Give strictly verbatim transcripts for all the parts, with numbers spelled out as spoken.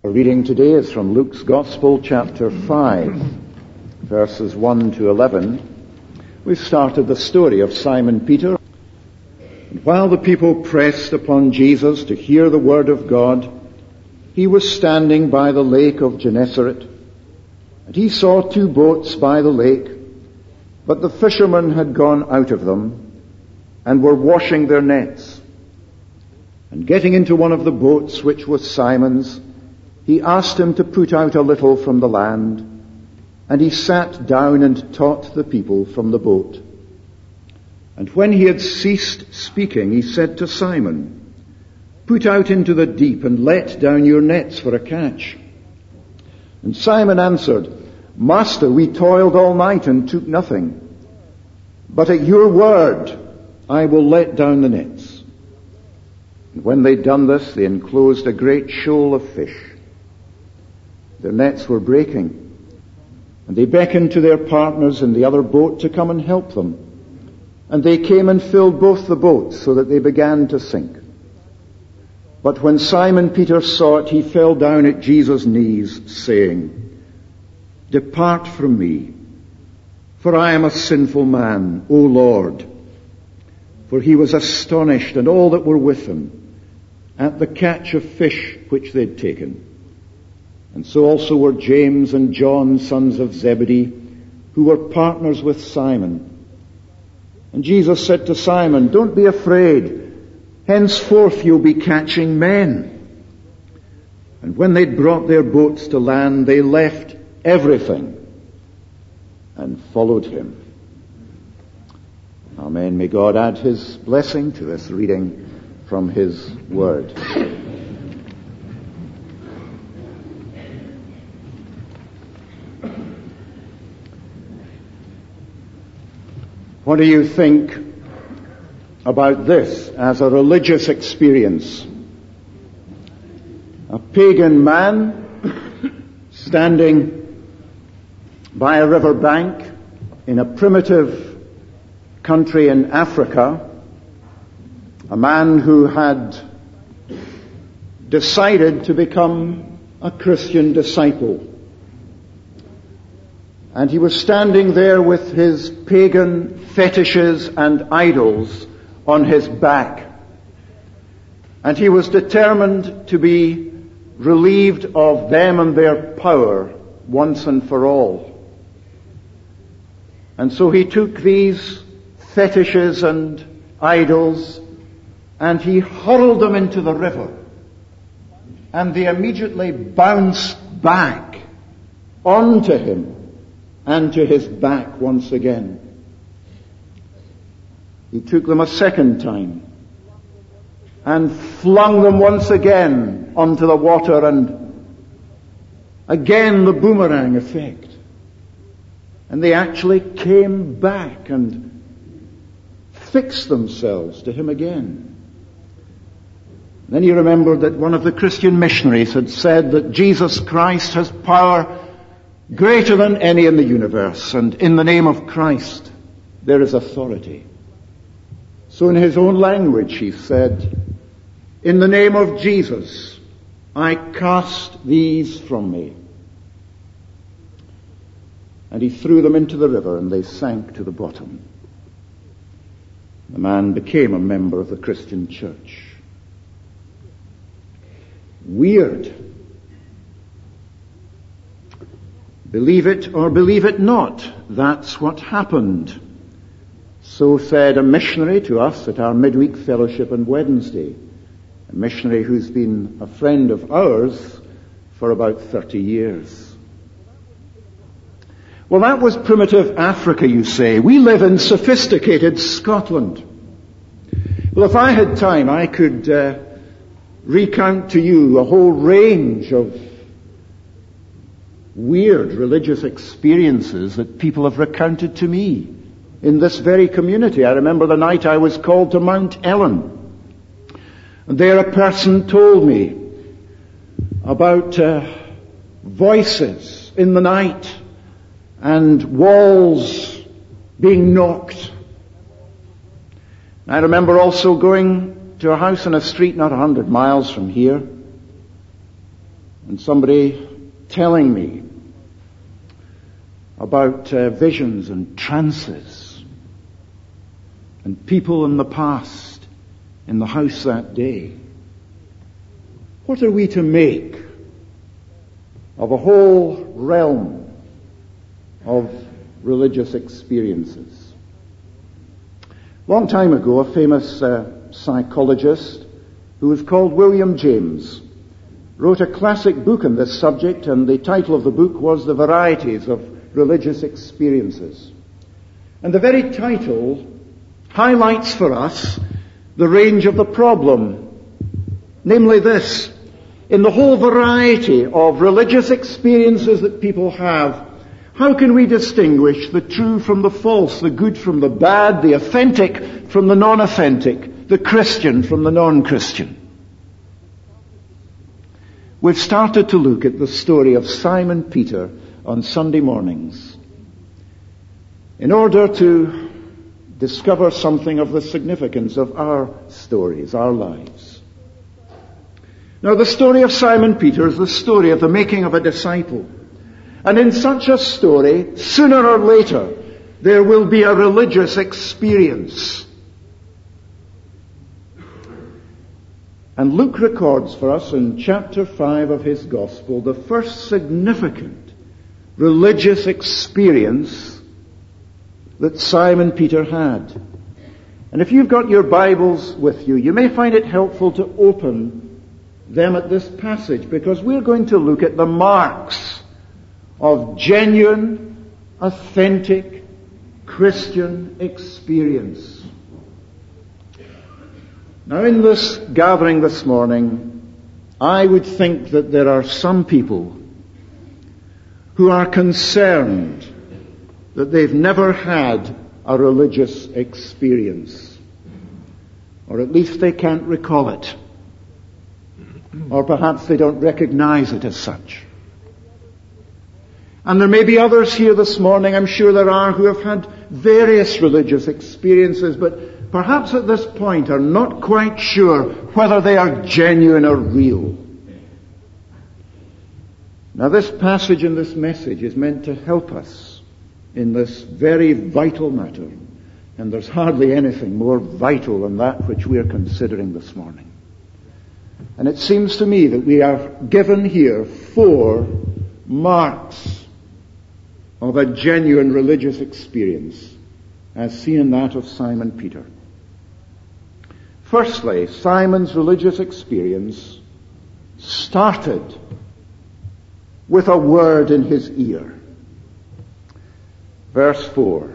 Our reading today is from Luke's Gospel, chapter five, verses one to eleven. We've started the story of Simon Peter. And while the people pressed upon Jesus to hear the word of God, he was standing by the lake of Gennesaret, and he saw two boats by the lake, but the fishermen had gone out of them and were washing their nets. And getting into one of the boats, which was Simon's, he asked him to put out a little from the land, and he sat down and taught the people from the boat. And when he had ceased speaking, he said to Simon, "Put out into the deep and let down your nets for a catch." And Simon answered, "Master, we toiled all night and took nothing. But at your word I will let down the nets." And when they'd done this, they enclosed a great shoal of fish. Their nets were breaking, and they beckoned to their partners in the other boat to come and help them. And they came and filled both the boats so that they began to sink. But when Simon Peter saw it, he fell down at Jesus' knees, saying, "Depart from me, for I am a sinful man, O Lord." For he was astonished, and all that were with him, at the catch of fish which they'd taken. And so also were James and John, sons of Zebedee, who were partners with Simon. And Jesus said to Simon, "Don't be afraid. Henceforth you'll be catching men." And when they'd brought their boats to land, they left everything and followed him. Amen. May God add his blessing to this reading from his word. What do you think about this as a religious experience? A pagan man standing by a river bank in a primitive country in Africa, a man who had decided to become a Christian disciple. And he was standing there with his pagan fetishes and idols on his back. And he was determined to be relieved of them and their power once and for all. And so he took these fetishes and idols and he hurled them into the river. And they immediately bounced back onto him and to his back once again. He took them a second time and flung them once again onto the water, and again the boomerang effect. And they actually came back and fixed themselves to him again. Then he remembered that one of the Christian missionaries had said that Jesus Christ has power greater than any in the universe, and in the name of Christ there is authority. So in his own language he said, "In the name of Jesus, I cast these from me." And he threw them into the river and they sank to the bottom. The man became a member of the Christian church. Weird. Believe it or believe it not, that's what happened. So said a missionary to us at our midweek fellowship on Wednesday, a missionary who's been a friend of ours for about thirty years. Well, that was primitive Africa, you say. We live in sophisticated Scotland. Well, if I had time, I could uh, recount to you a whole range of weird religious experiences that people have recounted to me in this very community. I remember the night I was called to Mount Ellen, and there a person told me about uh, voices in the night and walls being knocked. I remember also going to a house in a street not a hundred miles from here, and somebody telling me about uh, visions and trances and people in the past in the house that day. What are we to make of a whole realm of religious experiences? Long time ago, a famous uh, psychologist who was called William James wrote a classic book on this subject, and the title of the book was The Varieties of Religious Experiences. And the very title highlights for us the range of the problem, namely this: in the whole variety of religious experiences that people have, how can we distinguish the true from the false, the good from the bad, the authentic from the non-authentic, the Christian from the non-Christian? We've started to look at the story of Simon Peter on Sunday mornings in order to discover something of the significance of our stories, our lives. Now, the story of Simon Peter is the story of the making of a disciple. And in such a story, sooner or later, there will be a religious experience. And Luke records for us in chapter five of his Gospel the first significant religious experience that Simon Peter had. And if you've got your Bibles with you, you may find it helpful to open them at this passage, because we're going to look at the marks of genuine, authentic Christian experience. Now, in this gathering this morning, I would think that there are some people who are concerned that they've never had a religious experience, or at least they can't recall it, or perhaps they don't recognize it as such. And there may be others here this morning, I'm sure there are, who have had various religious experiences, but perhaps at this point are not quite sure whether they are genuine or real. Now, this passage and this message is meant to help us in this very vital matter, and there's hardly anything more vital than that which we are considering this morning. And it seems to me that we are given here four marks of a genuine religious experience, as seen in that of Simon Peter. Firstly, Simon's religious experience started with a word in his ear. Verse four.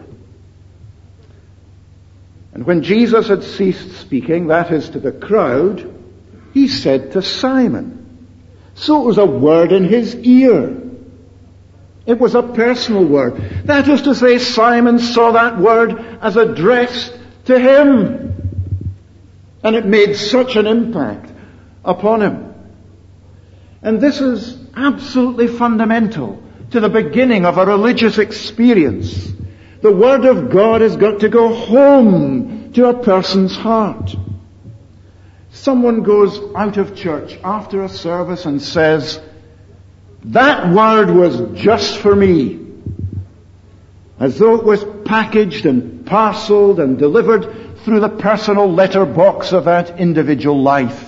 And when Jesus had ceased speaking, that is to the crowd, he said to Simon. So it was a word in his ear. It was a personal word. That is to say, Simon saw that word as addressed to him. And it made such an impact upon him. And this is absolutely fundamental to the beginning of a religious experience. The Word of God has got to go home to a person's heart. Someone goes out of church after a service and says, "That word was just for me," as though it was packaged and parceled and delivered through the personal letter box of that individual life.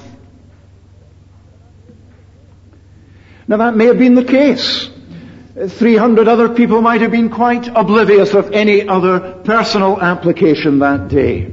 Now, that may have been the case. three hundred other people might have been quite oblivious of any other personal application that day.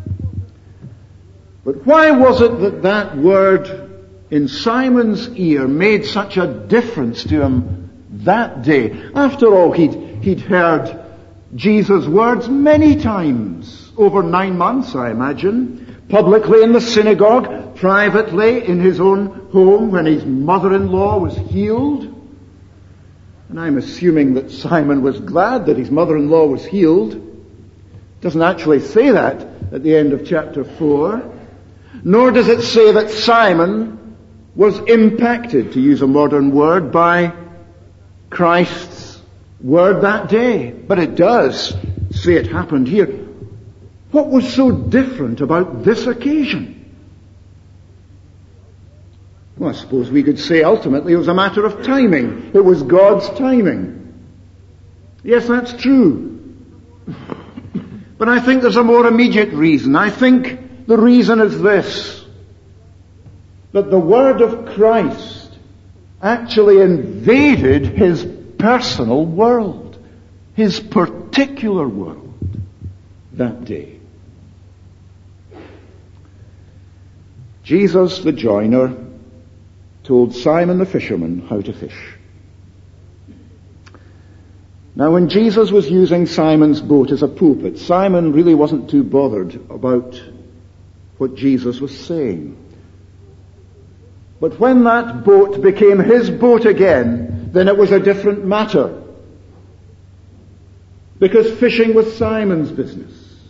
But why was it that that word in Simon's ear made such a difference to him that day? After all, he'd, he'd heard Jesus' words many times, over nine months, I imagine, publicly in the synagogue, privately in his own home when his mother-in-law was healed. And I'm assuming that Simon was glad that his mother-in-law was healed. It doesn't actually say that at the end of chapter four. Nor does it say that Simon was impacted, to use a modern word, by Christ's word that day. But it does say it happened here. What was so different about this occasion? Well, I suppose we could say ultimately it was a matter of timing. It was God's timing. Yes, that's true. But I think there's a more immediate reason. I think the reason is this: that the word of Christ actually invaded his personal world, his particular world, that day. Jesus the joiner told Simon the fisherman how to fish. Now, when Jesus was using Simon's boat as a pulpit, Simon really wasn't too bothered about what Jesus was saying. But when that boat became his boat again, then it was a different matter. Because fishing was Simon's business.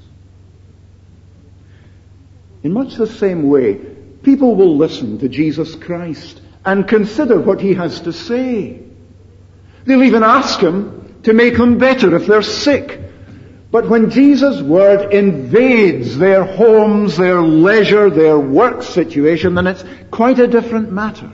In much the same way, people will listen to Jesus Christ and consider what he has to say. They'll even ask him to make them better if they're sick. But when Jesus' word invades their homes, their leisure, their work situation, then it's quite a different matter.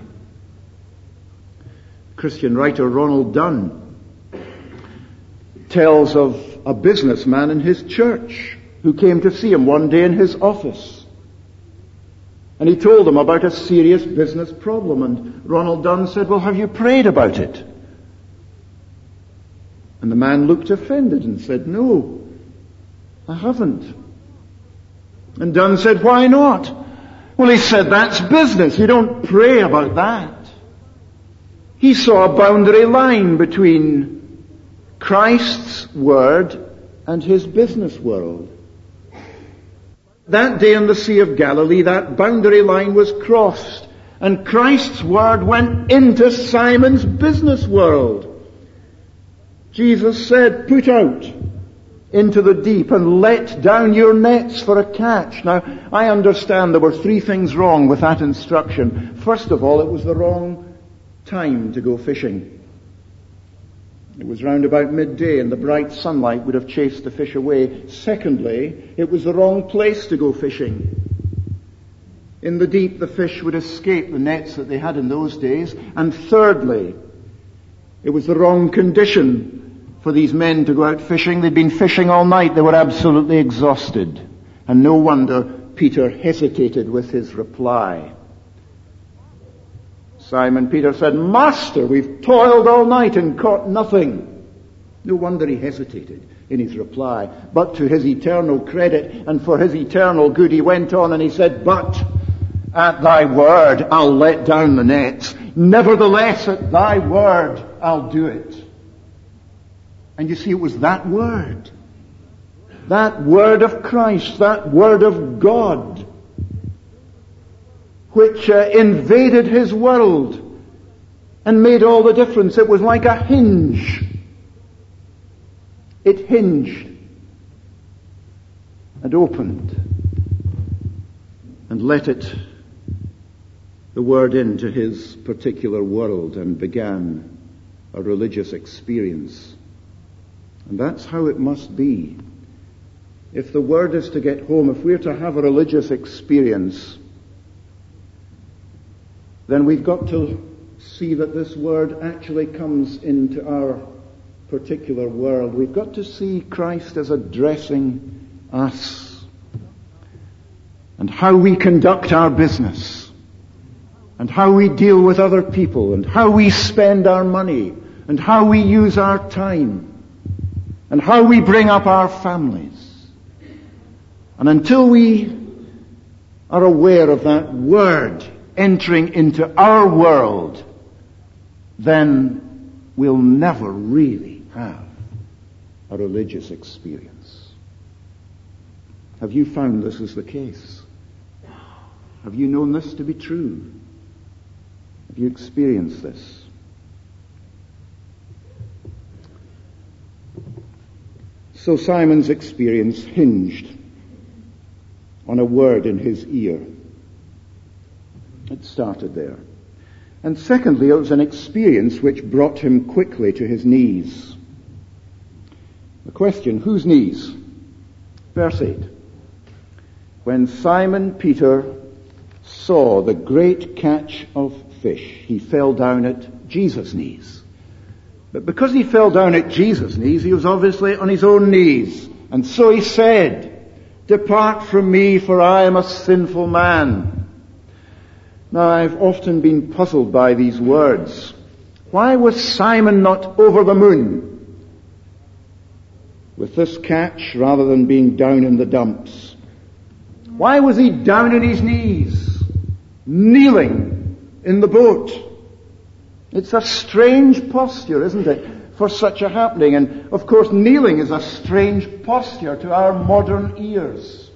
Christian writer Ronald Dunn tells of a businessman in his church who came to see him one day in his office. And he told him about a serious business problem. And Ronald Dunn said, "Well, have you prayed about it?" And the man looked offended and said, "No, I haven't." And Dunn said, "Why not?" Well, he said, "That's business. You don't pray about that." He saw a boundary line between Christ's word and his business world. That day in the Sea of Galilee, that boundary line was crossed, and Christ's word went into Simon's business world. Jesus said, "Put out into the deep and let down your nets for a catch." Now, I understand there were three things wrong with that instruction. First of all, it was the wrong time to go fishing. It was round about midday and the bright sunlight would have chased the fish away. Secondly, it was the wrong place to go fishing. In the deep, the fish would escape the nets that they had in those days. And thirdly, it was the wrong condition for these men to go out fishing. They'd been fishing all night. They were absolutely exhausted. And no wonder Peter hesitated with his reply. Simon Peter said, "Master, we've toiled all night and caught nothing." No wonder he hesitated in his reply. But to his eternal credit and for his eternal good, he went on and he said, "But at thy word I'll let down the nets. Nevertheless, at thy word I'll do it." And you see, it was that word, that word of Christ, that word of God, which uh, invaded his world and made all the difference. It was like a hinge. It hinged and opened and let it, the word, into his particular world and began a religious experience. And that's how it must be. If the word is to get home, if we're to have a religious experience, then we've got to see that this word actually comes into our particular world. We've got to see Christ as addressing us and how we conduct our business and how we deal with other people and how we spend our money and how we use our time and how we bring up our families. And until we are aware of that word entering into our world, then we'll never really have a religious experience. Have you found this is the case? Have you known this to be true? Have you experienced this? So Simon's experience hinged on a word in his ear. It started there. And secondly, it was an experience which brought him quickly to his knees. The question, whose knees? Verse eight. When Simon Peter saw the great catch of fish, he fell down at Jesus' knees. But because he fell down at Jesus' knees, he was obviously on his own knees. And so he said, "Depart from me, for I am a sinful man." Now, I've often been puzzled by these words. Why was Simon not over the moon with this catch rather than being down in the dumps? Why was he down on his knees, kneeling in the boat? It's a strange posture, isn't it, for such a happening? And, of course, kneeling is a strange posture to our modern ears.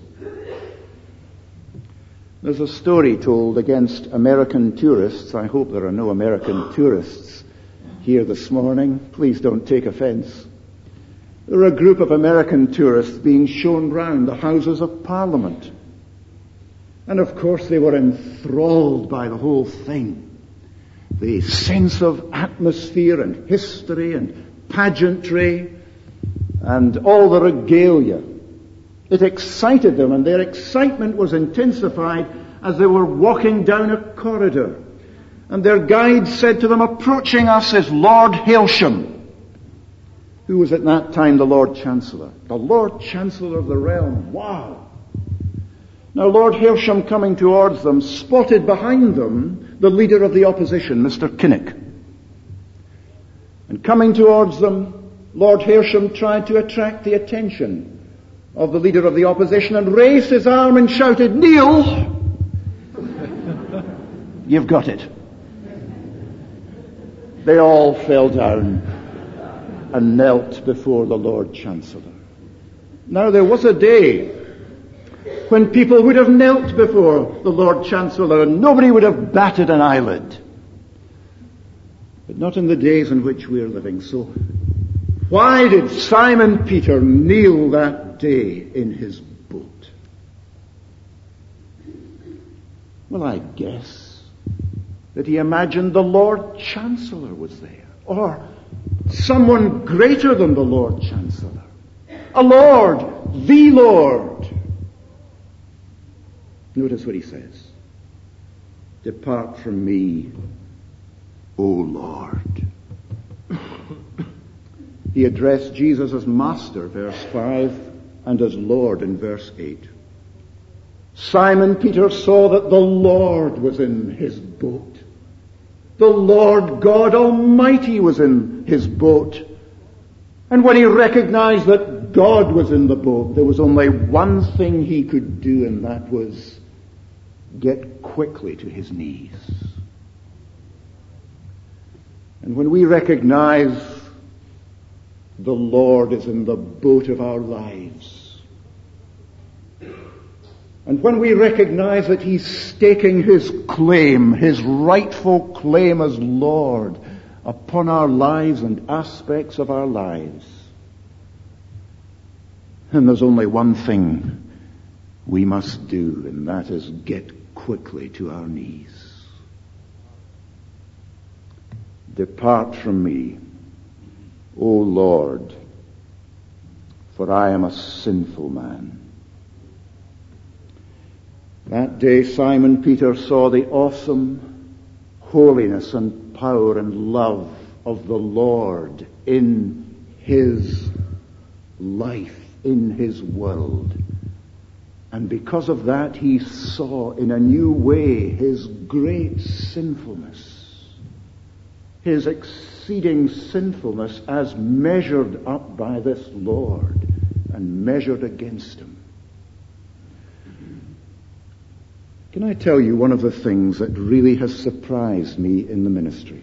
There's a story told against American tourists. I hope there are no American tourists here this morning. Please don't take offense. There were a group of American tourists being shown round the Houses of Parliament. And, of course, they were enthralled by the whole thing. The sense of atmosphere and history and pageantry and all the regalia. It excited them, and their excitement was intensified as they were walking down a corridor. And their guide said to them, "Approaching us is Lord Hailsham," who was at that time the Lord Chancellor. The Lord Chancellor of the realm. Wow! Now, Lord Hailsham, coming towards them, spotted behind them the leader of the opposition, Mister Kinnock. And coming towards them, Lord Hailsham tried to attract the attention of the leader of the opposition and raised his arm and shouted, "Kneel!" You've got it. They all fell down and knelt before the Lord Chancellor. Now, there was a day when people would have knelt before the Lord Chancellor and nobody would have batted an eyelid. But not in the days in which we are living. So why did Simon Peter kneel that day in his boat? Well, I guess that he imagined the Lord Chancellor was there, or someone greater than the Lord Chancellor. A Lord, the Lord. Notice what he says. "Depart from me, O Lord." He addressed Jesus as Master, verse five, and as Lord in verse eight. Simon Peter saw that the Lord was in his boat. The Lord God Almighty was in his boat. And when he recognized that God was in the boat, there was only one thing he could do, and that was get quickly to his knees. And when we recognize the Lord is in the boat of our lives, and when we recognize that he's staking his claim, his rightful claim as Lord upon our lives and aspects of our lives, then there's only one thing we must do, and that is get quickly to our knees. "Depart from me, O Lord, for I am a sinful man." That day Simon Peter saw the awesome holiness and power and love of the Lord in his life, in his world. And because of that, he saw in a new way his great sinfulness, his exceeding sinfulness as measured up by this Lord and measured against him. Can I tell you one of the things that really has surprised me in the ministry?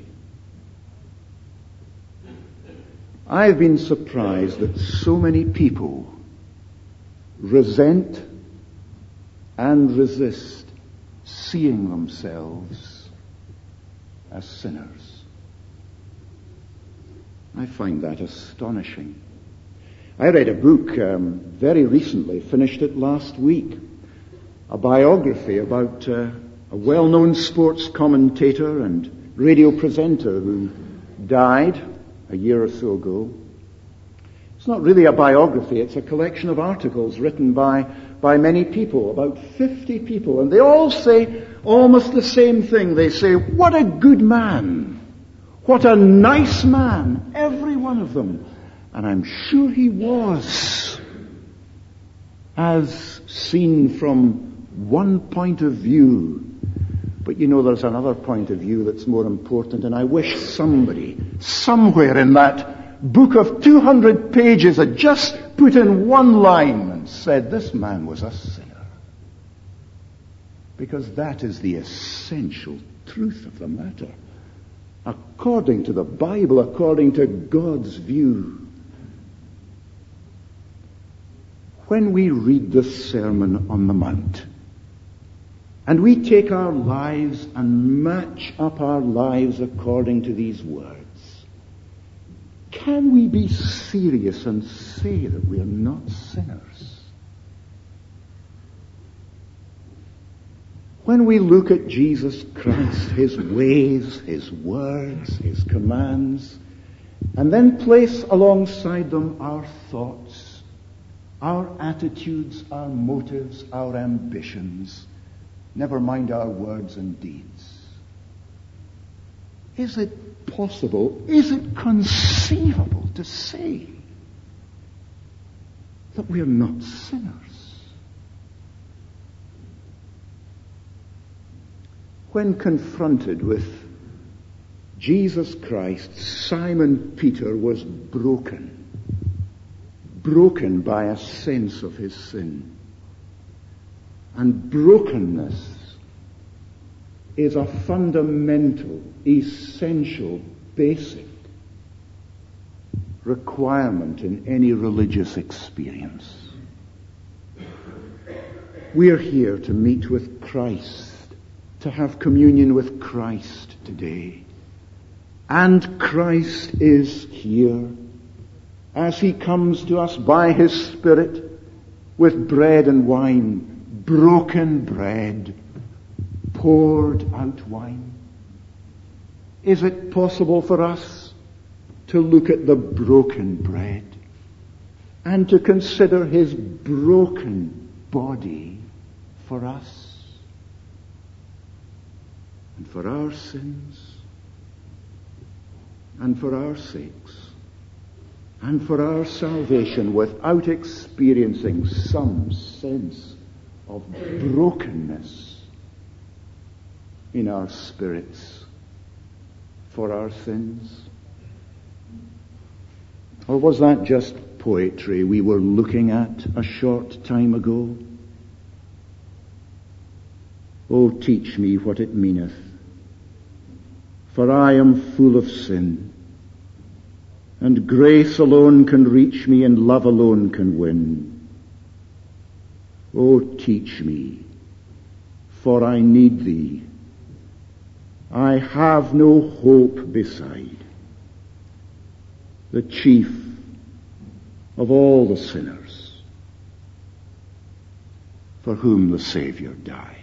I've been surprised that so many people resent and resist seeing themselves as sinners. I find that astonishing. I read a book um, very recently, finished it last week, a biography about uh, a well-known sports commentator and radio presenter who died a year or so ago. It's not really a biography, it's a collection of articles written by, by many people, about fifty people, and they all say almost the same thing. They say, what a good man, what a nice man, every one of them. And I'm sure he was, as seen from one point of view. But you know, there's another point of view that's more important, and I wish somebody, somewhere in that book of two hundred pages, had just put in one line and said, this man was a sinner. Because that is the essential truth of the matter. According to the Bible, according to God's view. When we read the Sermon on the Mount, and we take our lives and match up our lives according to these words, can we be serious and say that we are not sinners? When we look at Jesus Christ, his ways, his words, his commands, and then place alongside them our thoughts, our attitudes, our motives, our ambitions, never mind our words and deeds, is it possible, is it conceivable to say that we are not sinners? When confronted with Jesus Christ, Simon Peter was broken, broken by a sense of his sin. And brokenness is a fundamental, essential, basic requirement in any religious experience. We're here to meet with Christ, to have communion with Christ today. And Christ is here as he comes to us by his Spirit with bread and wine, broken bread, poured out wine. Is it possible for us to look at the broken bread and to consider his broken body for us and for our sins and for our sakes and for our salvation without experiencing some sense of brokenness in our spirits for our sins? Or was that just poetry we were looking at a short time ago? Oh, teach me what it meaneth, for I am full of sin, and grace alone can reach me, and love alone can win. Oh, teach me, for I need thee. I have no hope beside the chief of all the sinners for whom the Savior died.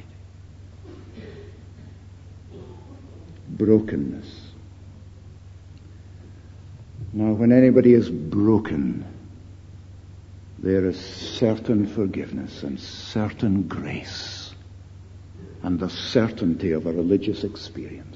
Brokenness. Now, when anybody is broken, there is certain forgiveness and certain grace and the certainty of a religious experience.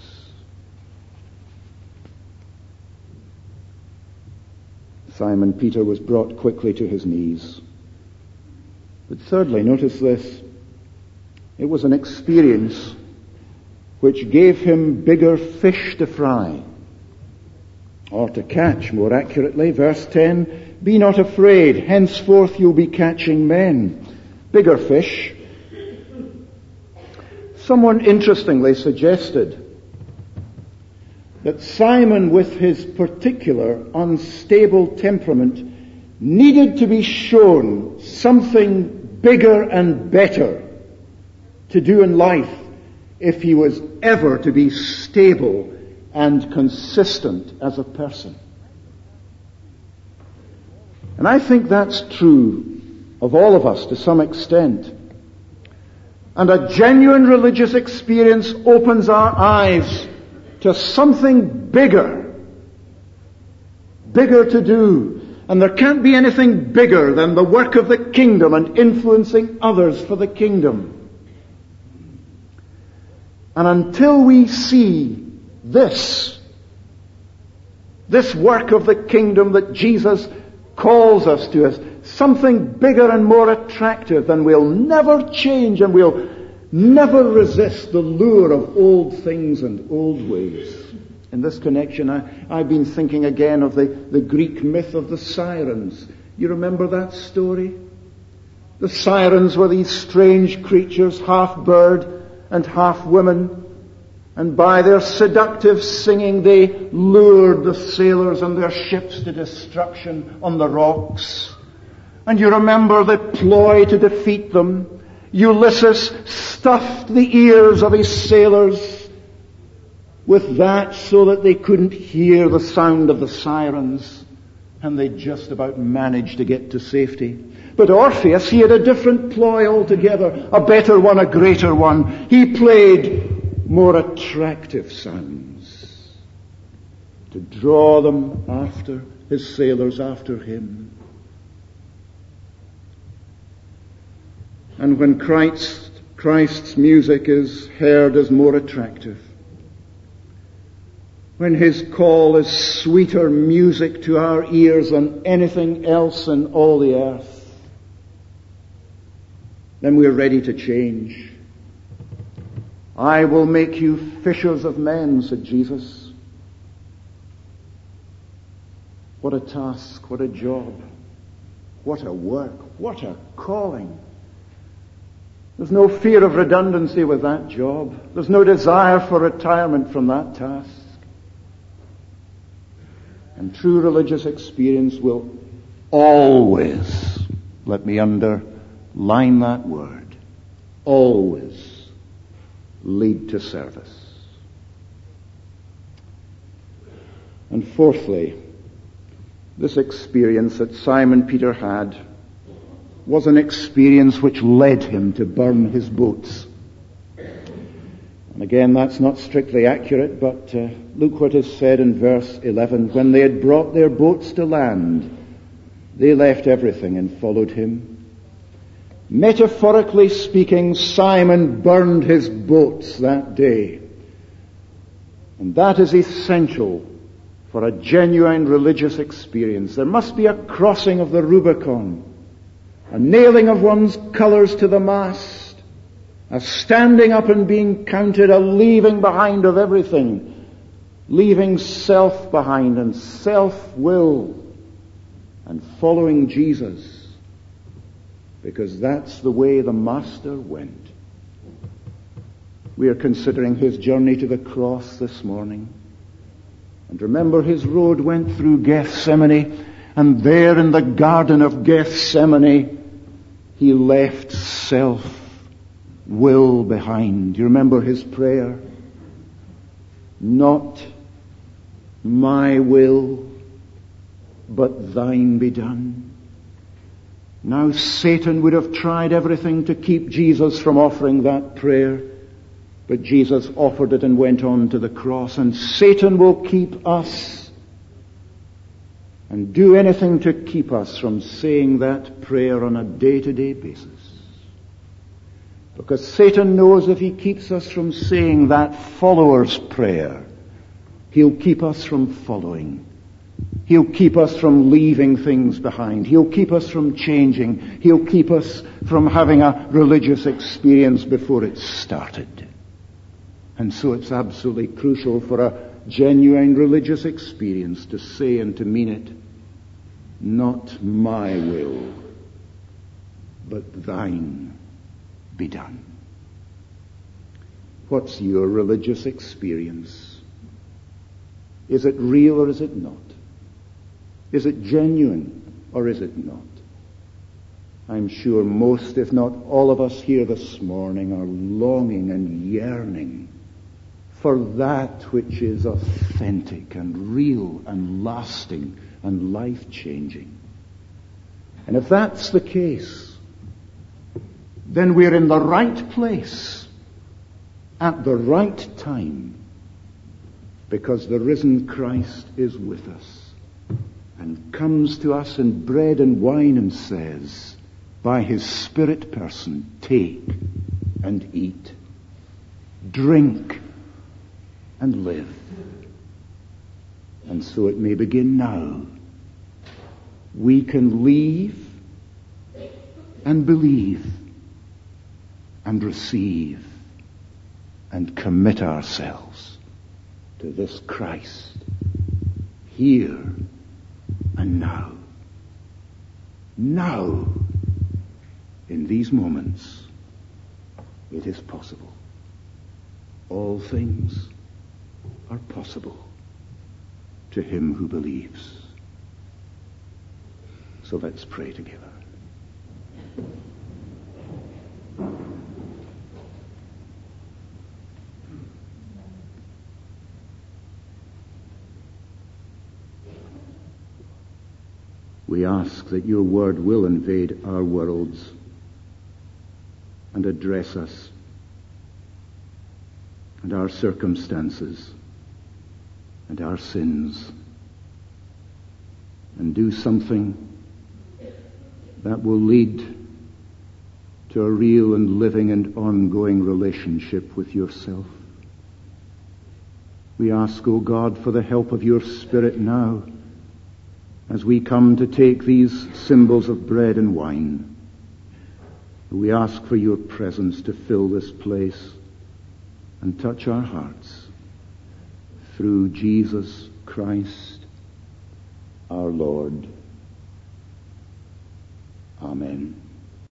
Simon Peter was brought quickly to his knees. But thirdly, notice this. It was an experience which gave him bigger fish to fry, or to catch, more accurately. Verse ten, be not afraid, henceforth you'll be catching men. Bigger fish. Someone interestingly suggested that Simon, with his particular unstable temperament, needed to be shown something bigger and better to do in life if he was ever to be stable and consistent as a person. And I think that's true of all of us to some extent. And a genuine religious experience opens our eyes to something bigger, bigger to do, And there can't be anything bigger than the work of the kingdom and influencing others for the kingdom. And until we see this, this work of the kingdom that Jesus calls us to, as something bigger and more attractive, then we'll never change and we'll never resist the lure of old things and old ways. In this connection, I, I've been thinking again of the, the Greek myth of the sirens. You remember that story? The sirens were these strange creatures, half bird and half woman. And by their seductive singing, they lured the sailors and their ships to destruction on the rocks. And you remember the ploy to defeat them. Ulysses stuffed the ears of his sailors with that so that they couldn't hear the sound of the sirens, and they just about managed to get to safety. But Orpheus, he had a different ploy altogether, a better one, a greater one. He played more attractive sounds to draw them after, his sailors after him. And when Christ, Christ's music is heard as more attractive, when his call is sweeter music to our ears than anything else in all the earth, then we're ready to change. I will make you fishers of men, said Jesus. What a task, what a job, what a work, what a calling. There's no fear of redundancy with that job. There's no desire for retirement from that task. And true religious experience will always, let me underline that word, always lead to service. And fourthly, this experience that Simon Peter had was an experience which led him to burn his boats. And again, that's not strictly accurate, but uh, look what is said in verse eleven. When they had brought their boats to land, they left everything and followed him. Metaphorically speaking, Simon burned his boats that day. And that is essential for a genuine religious experience. There must be a crossing of the Rubicon, a nailing of one's colors to the mast, a standing up and being counted, a leaving behind of everything, leaving self behind and self-will and following Jesus, because that's the way the Master went. We are considering his journey to the cross this morning. And remember, his road went through Gethsemane, and there in the Garden of Gethsemane, he left self will behind. You remember his prayer? Not my will, but thine be done. Now Satan would have tried everything to keep Jesus from offering that prayer, but Jesus offered it and went on to the cross. And Satan will keep us and do anything to keep us from saying that prayer on a day-to-day basis. Because Satan knows if he keeps us from saying that follower's prayer, he'll keep us from following. He'll keep us from leaving things behind. He'll keep us from changing. He'll keep us from having a religious experience before it started. And so it's absolutely crucial for a genuine religious experience to say and to mean it, not my will, but thine be done. What's your religious experience? Is it real or is it not? Is it genuine or is it not? I'm sure most, if not all of us here this morning are longing and yearning for that which is authentic and real and lasting and life-changing. And if that's the case, then we're in the right place at the right time, because the risen Christ is with us and comes to us in bread and wine and says, by his Spirit person, take and eat, drink and live. And so it may begin now. We can leave and believe and receive and commit ourselves to this Christ here and now. Now, in these moments, it is possible. All things are possible to him who believes. So let's pray together. We ask that your word will invade our worlds and address us and our circumstances and our sins, and do something that will lead to a real and living and ongoing relationship with yourself. We ask, O God, for the help of your Spirit now as we come to take these symbols of bread and wine. We ask for your presence to fill this place and touch our hearts through Jesus Christ our Lord. Amen.